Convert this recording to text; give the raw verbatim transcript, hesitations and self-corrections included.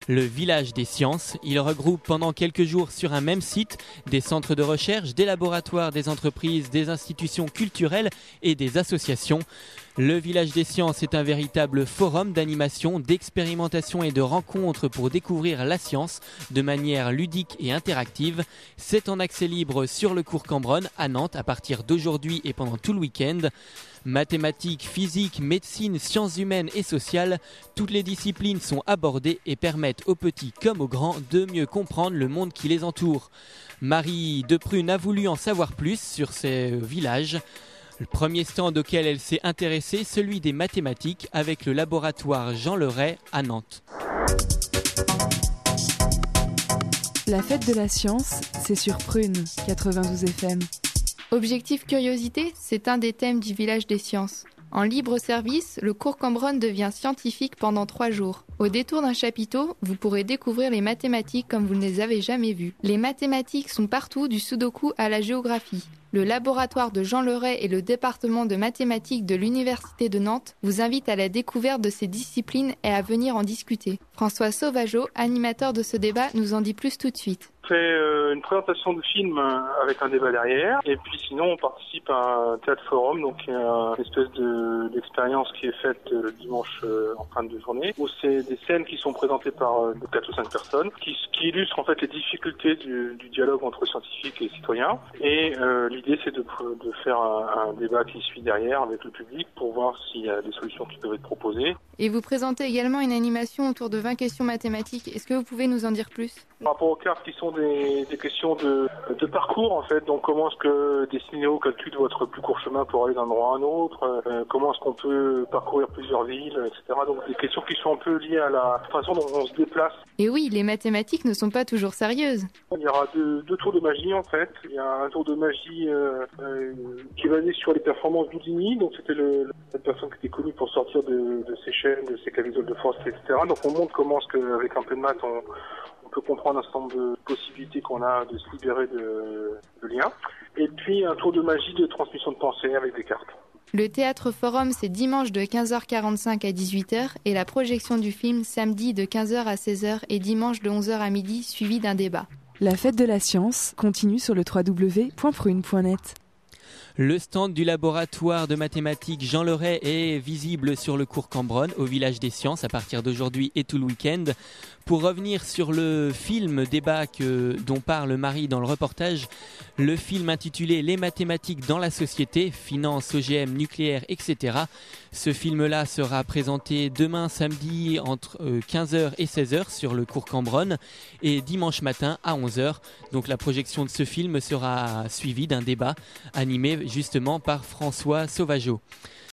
le village des sciences. Il regroupe pendant quelques jours sur un même site des centres de recherche, des laboratoires, des entreprises, des institutions culturelles et des associations. Le village des sciences est un véritable forum d'animation, d'expérimentation et de rencontres pour découvrir la science de manière ludique et interactive. C'est en accès libre sur le cours Cambronne à Nantes à partir d'aujourd'hui et pendant tout le week-end. Mathématiques, physique, médecine, sciences humaines et sociales, toutes les disciplines sont abordées et permettent aux petits comme aux grands de mieux comprendre le monde qui les entoure. Marie Deprune a voulu en savoir plus sur ces villages. Le premier stand auquel elle s'est intéressée, celui des mathématiques avec le laboratoire Jean Leray à Nantes. La fête de la science, c'est sur Prune, quatre-vingt-douze F M. Objectif curiosité, c'est un des thèmes du village des sciences. En libre service, le cours Cambronne devient scientifique pendant trois jours. Au détour d'un chapiteau, vous pourrez découvrir les mathématiques comme vous ne les avez jamais vues. Les mathématiques sont partout, du sudoku à la géographie. Le laboratoire de Jean Leray et le département de mathématiques de l'Université de Nantes vous invitent à la découverte de ces disciplines et à venir en discuter. François Sauvageau, animateur de ce débat, nous en dit plus tout de suite. On fait euh, une présentation de film euh, avec un débat derrière, et puis sinon on participe à un théâtre forum, donc il y a une espèce de, d'expérience qui est faite euh, le dimanche euh, en fin de journée, où c'est des scènes qui sont présentées par euh, quatre ou cinq personnes, qui, qui illustrent en fait les difficultés du, du dialogue entre scientifiques et citoyens, et euh, l'idée c'est de, de faire un, un débat qui suit derrière avec le public pour voir s'il y a des solutions qui peuvent être proposées. Et vous présentez également une animation autour de vingt questions mathématiques. Est-ce que vous pouvez nous en dire plus ? Par rapport aux cartes qui sont des, des questions de, de parcours en fait, donc comment est-ce que Destinéo calcule votre plus court chemin pour aller d'un endroit à un autre, euh, comment est-ce qu'on peut parcourir plusieurs villes, et cetera. Donc des questions qui sont un peu liées à la façon dont on se déplace. Et oui, les mathématiques ne sont pas toujours sérieuses. Il y aura deux, deux tours de magie en fait. Il y a un tour de magie euh, euh, qui est basé sur les performances d'Houdini, donc c'était le, la personne qui était connue pour sortir de, de ses chaînes, de ses camisoles de force, et cetera. Donc on montre comment est-ce qu'avec un peu de maths on On peut comprendre un certain nombre de possibilités qu'on a de se libérer de, de liens. Et puis un tour de magie de transmission de pensée avec des cartes. Le théâtre forum, c'est dimanche de quinze heures quarante-cinq à dix-huit heures et la projection du film samedi de quinze heures à seize heures et dimanche de onze heures à midi suivi d'un débat. La fête de la science continue sur le w w w point prune point net. Le stand du laboratoire de mathématiques Jean Leray est visible sur le cours Cambronne au village des sciences à partir d'aujourd'hui et tout le week-end. Pour revenir sur le film débat que, dont parle Marie dans le reportage, le film intitulé Les mathématiques dans la société, finance, O G M, nucléaire, et cetera. Ce film-là sera présenté demain samedi entre quinze heures et seize heures sur le cours Cambronne et dimanche matin à onze heures. Donc la projection de ce film sera suivie d'un débat animé justement par François Sauvageau.